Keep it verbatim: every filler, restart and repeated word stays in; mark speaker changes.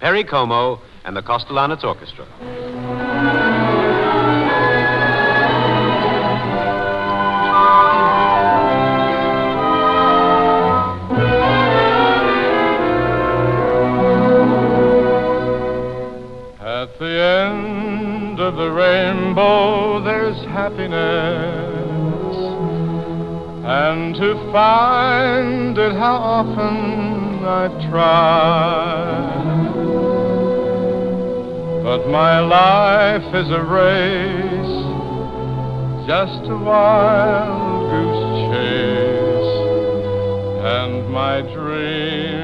Speaker 1: Perry Como and the Kostelanetz Orchestra.
Speaker 2: At the end of the rainbow there's happiness, and to find it how often I've tried. But my life is a race, just a wild goose chase, and my dream